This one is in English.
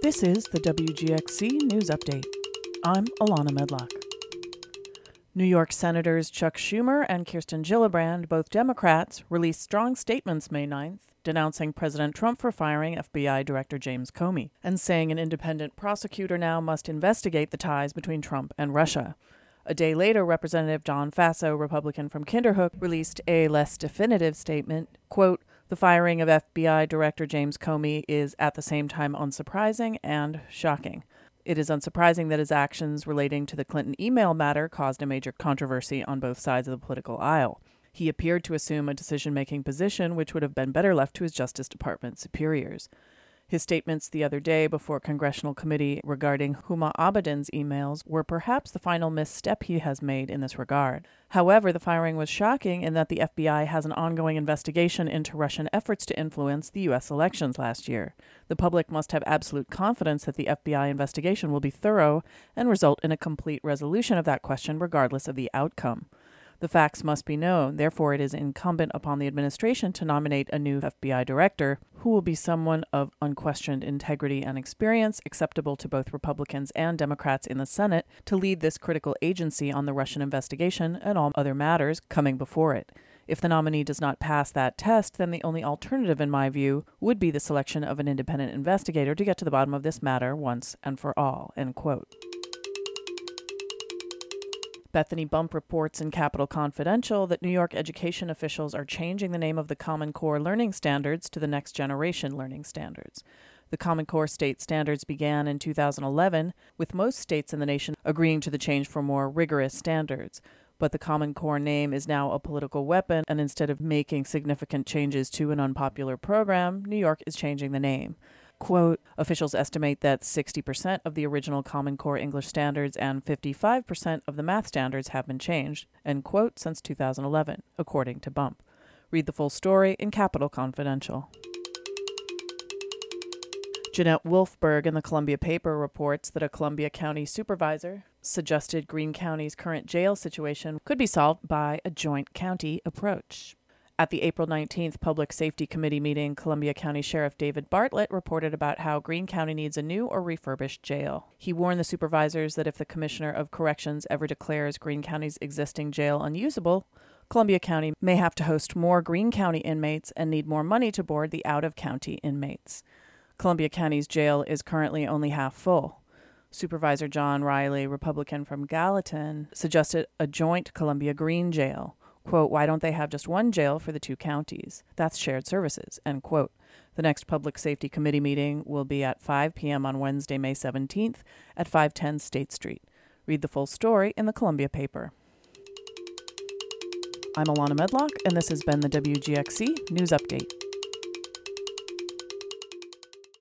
This is the WGXC News Update. I'm Alana Medlock. New York Senators Chuck Schumer and Kirsten Gillibrand, both Democrats, released strong statements May 9th denouncing President Trump for firing FBI Director James Comey and saying an independent prosecutor now must investigate the ties between Trump and Russia. A day later, Representative John Faso, Republican from Kinderhook, released a less definitive statement, quote, "The firing of FBI Director James Comey is at the same time unsurprising and shocking. It is unsurprising that his actions relating to the Clinton email matter caused a major controversy on both sides of the political aisle. He appeared to assume a decision-making position which would have been better left to his Justice Department superiors." His statements the other day before a congressional committee regarding Huma Abedin's emails were perhaps the final misstep he has made in this regard. However, the firing was shocking in that the FBI has an ongoing investigation into Russian efforts to influence the U.S. elections last year. The public must have absolute confidence that the FBI investigation will be thorough and result in a complete resolution of that question regardless of the outcome. The facts must be known, therefore it is incumbent upon the administration to nominate a new FBI director who will be someone of unquestioned integrity and experience, acceptable to both Republicans and Democrats in the Senate, to lead this critical agency on the Russian investigation and all other matters coming before it. If the nominee does not pass that test, then the only alternative, in my view, would be the selection of an independent investigator to get to the bottom of this matter once and for all, end quote. Bethany Bump reports in Capital Confidential that New York education officials are changing the name of the Common Core Learning Standards to the Next Generation Learning Standards. The Common Core state standards began in 2011, with most states in the nation agreeing to the change for more rigorous standards. But the Common Core name is now a political weapon, and instead of making significant changes to an unpopular program, New York is changing the name. Quote, officials estimate that 60% of the original Common Core English standards and 55% of the math standards have been changed, end quote, since 2011, according to Bump. Read the full story in Capital Confidential. Jeanette Wolfberg in the Columbia Paper reports that a Columbia County supervisor suggested Greene County's current jail situation could be solved by a joint county approach. At the April 19th Public Safety Committee meeting, Columbia County Sheriff David Bartlett reported about how Greene County needs a new or refurbished jail. He warned the supervisors that if the Commissioner of Corrections ever declares Greene County's existing jail unusable, Columbia County may have to host more Greene County inmates and need more money to board the out-of-county inmates. Columbia County's jail is currently only half full. Supervisor John Riley, Republican from Gallatin, suggested a joint Columbia-Greene jail. Quote, why don't they have just one jail for the two counties? That's shared services, end quote. The next Public Safety Committee meeting will be at 5 p.m. on Wednesday, May 17th at 510 State Street. Read the full story in the Columbia Paper. I'm Alana Medlock, and this has been the WGXC News Update.